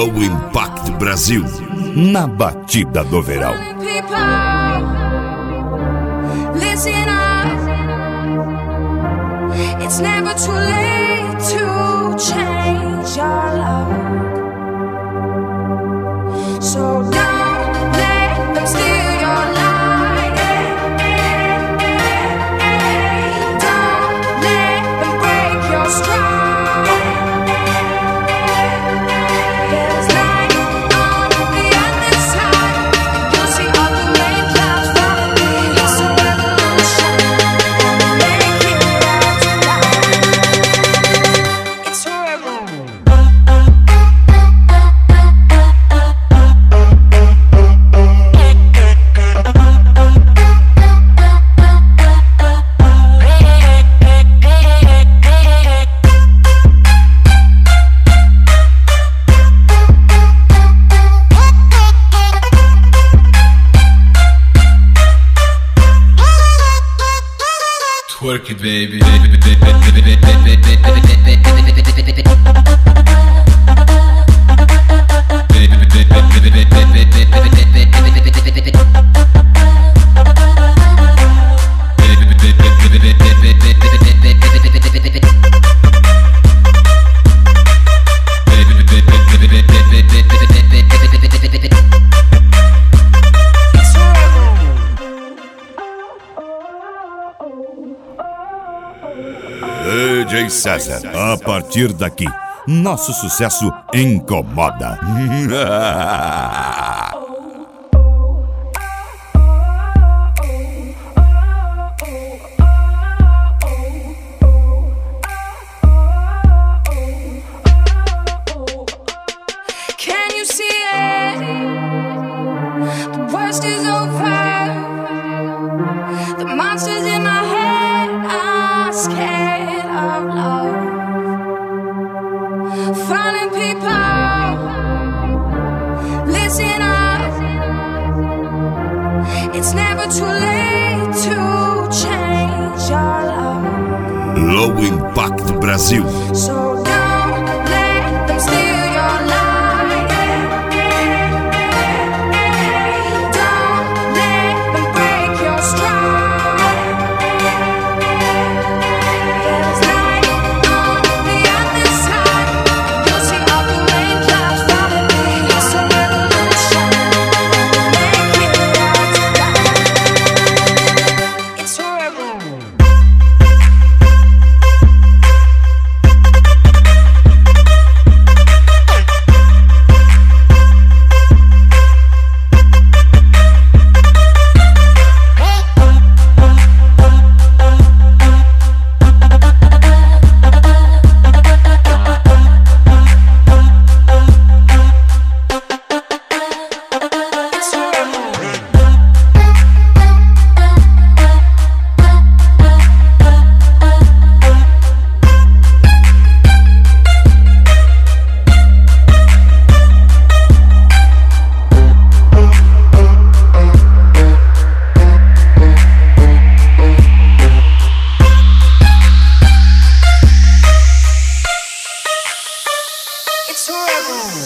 Low Impact Brasil, na batida do verão. Listen up. It's never too late to change your love. So don't let them steal your light. Don't let them break your stride. There's light on the other side. You'll see all the rain clouds follow me. It's a revolution. Make it right tonight. It's a revolution. Twerk it, baby. DJ César, a partir daqui, nosso sucesso incomoda. Can you see it? The worst is over. The monsters in my head are scared of love. Falling people, listen up. It's never too late to change your love. Low Impact Brasil, So